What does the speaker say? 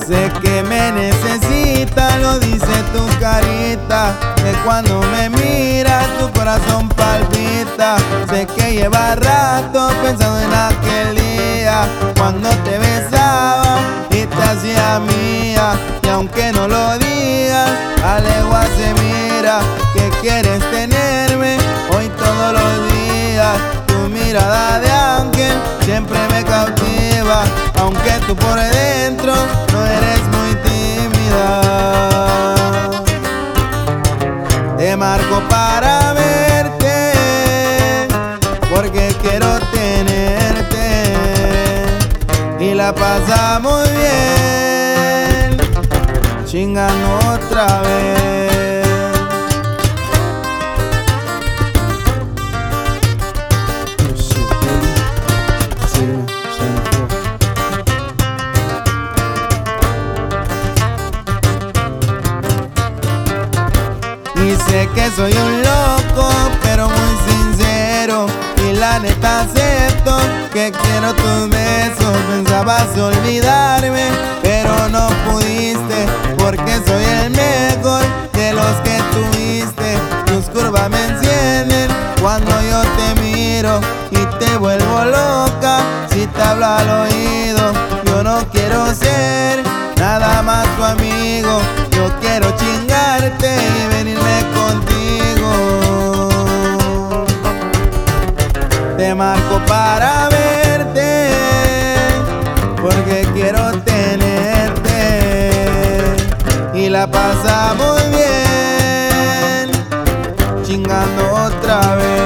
Sé que me necesitas, lo dice tu carita, que cuando me miras tu corazón palpita. Sé que lleva rato pensando en aquel día cuando te besaba y te hacía mía. Y aunque no lo digas, a legua se mira que quieres tenerme hoy todos los días. Tu mirada de ángel siempre me cautiva, aunque tú por dentro no eres muy tímida. Te marco para verte, porque quiero tenerte y la pasamos bien, chingando otra vez. Y sé que soy un loco, pero muy sincero, y la neta acepto que quiero tus besos. Pensabas olvidarme, pero no pudiste, porque soy el mejor de los que tuviste. Tus curvas me encienden cuando yo te miro y te vuelvo loca si te hablo al oído. Yo no quiero ser nada más tu amigo, yo quiero chingarte y venirme contigo. Te marco para verte, porque quiero tenerte y la pasamos bien, chingando otra vez.